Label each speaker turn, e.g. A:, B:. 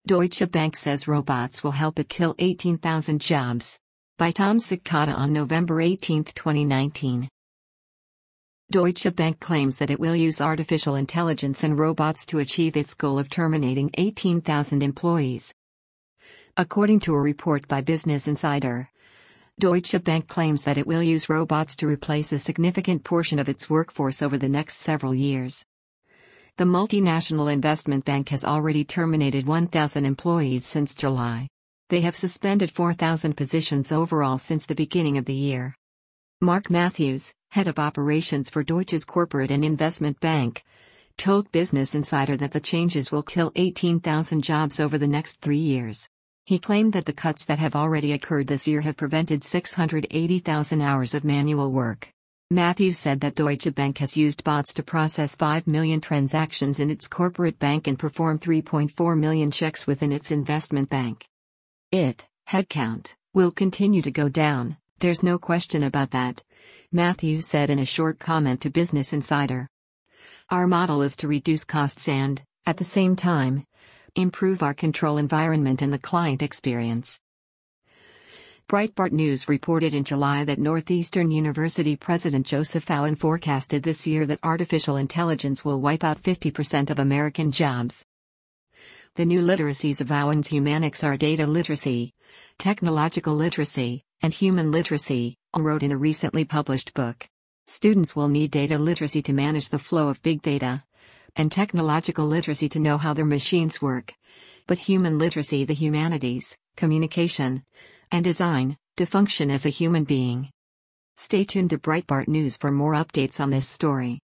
A: Deutsche Bank says robots will help it kill 18,000 jobs. By Tom Cicada on November 18, 2019. Deutsche Bank claims that it will use artificial intelligence and robots to achieve its goal of terminating 18,000 employees. According to a report by Business Insider, Deutsche Bank claims that it will use robots to replace a significant portion of its workforce over the next several years. The multinational investment bank has already terminated 1,000 employees since July. They have suspended 4,000 positions overall since the beginning of the year. Mark Matthews, head of operations for Deutsche's corporate and investment bank, told Business Insider that the changes will kill 18,000 jobs over the next 3 years. He claimed that the cuts that have already occurred this year have prevented 680,000 hours of manual work. Matthews said that Deutsche Bank has used bots to process 5 million transactions in its corporate bank and perform 3.4 million checks within its investment bank. Headcount will continue to go down, there's no question about that, Matthews said in a short comment to Business Insider. Our model is to reduce costs and, at the same time, improve our control environment and the client experience. Breitbart News reported in July that Northeastern University President Joseph Owen forecasted this year that artificial intelligence will wipe out 50% of American jobs. The new literacies of Owen's humanics are data literacy, technological literacy, and human literacy, wrote in a recently published book. Students will need data literacy to manage the flow of big data, and technological literacy to know how their machines work, but human literacy, the humanities, communication, and design, to function as a human being. Stay tuned to Breitbart News for more updates on this story.